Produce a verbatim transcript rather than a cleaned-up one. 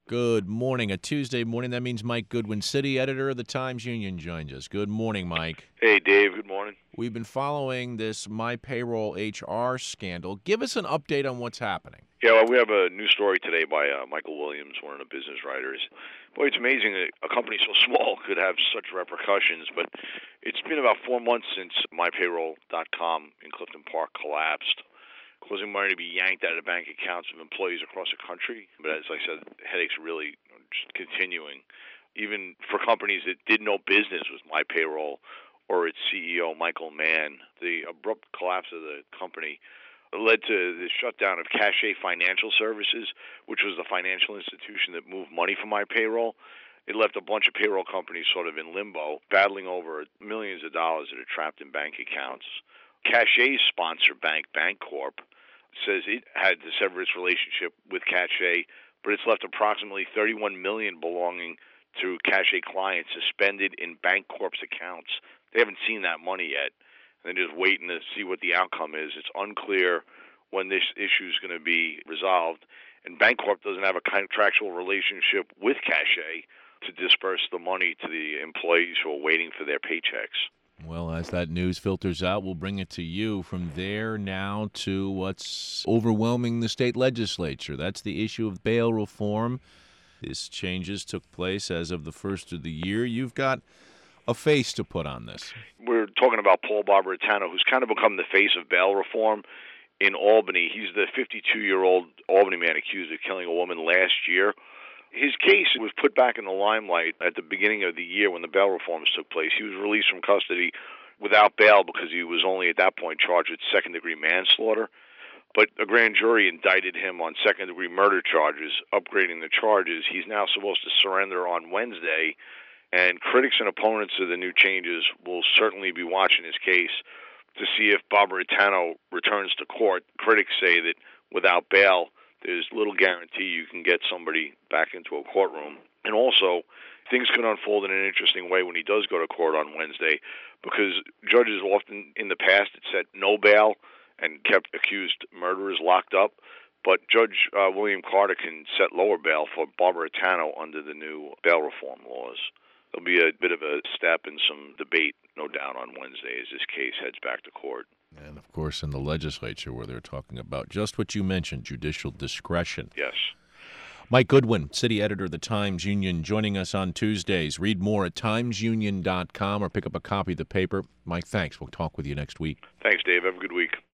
Good morning. A Tuesday morning. That means Mike Goodwin, city editor of the Times-Union, joins us. Good morning, Mike. Hey, Dave. Good morning. We've been following this MyPayroll H R scandal. Give us an update on what's happening. Yeah, well, we have a new story today by uh, Michael Williams, one of the business writers. Boy, it's amazing that a company so small could have such repercussions, but it's been about four months since my payroll dot com in Clifton Park collapsed, causing money to be yanked out of bank accounts of employees across the country. But as I said, headaches really just continuing, even for companies that did no business with MyPayroll or its C E O, Michael Mann. The abrupt collapse of the company led to the shutdown of Cachet Financial Services, which was the financial institution that moved money from MyPayroll. It left a bunch of payroll companies sort of in limbo, battling over millions of dollars that are trapped in bank accounts. Cachet's sponsor bank, Bancorp, says it had to sever its relationship with Cachet, but it's left approximately thirty-one million dollars belonging to Cachet clients suspended in Bancorp's accounts. They haven't seen that money yet. They're just waiting to see what the outcome is. It's unclear when this issue is going to be resolved. And Bancorp doesn't have a contractual relationship with Cachet to disperse the money to the employees who are waiting for their paychecks. Well, as that news filters out, we'll bring it to you. From there now to what's overwhelming the state legislature. That's the issue of bail reform. These changes took place as of the first of the year. You've got a face to put on this. We're talking about Paul Barbaritano, who's kind of become the face of bail reform in Albany. He's the fifty-two-year-old Albany man accused of killing a woman last year. His case was put back in the limelight at the beginning of the year when the bail reforms took place. He was released from custody without bail because he was only at that point charged with second-degree manslaughter. But a grand jury indicted him on second-degree murder charges, upgrading the charges. He's now supposed to surrender on Wednesday. And critics and opponents of the new changes will certainly be watching his case to see if Barbaritano returns to court. Critics say that without bail, there's little guarantee you can get somebody back into a courtroom. And also, things could unfold in an interesting way when he does go to court on Wednesday, because judges often in the past had set no bail and kept accused murderers locked up. But Judge uh, William Carter can set lower bail for Barbaritano under the new bail reform laws. There'll be a bit of a step and some debate, no doubt, on Wednesday as this case heads back to court. And, of course, in the legislature where they're talking about just what you mentioned, judicial discretion. Yes. Mike Goodwin, city editor of the Times-Union, joining us on Tuesdays. Read more at times union dot com or pick up a copy of the paper. Mike, thanks. We'll talk with you next week. Thanks, Dave. Have a good week.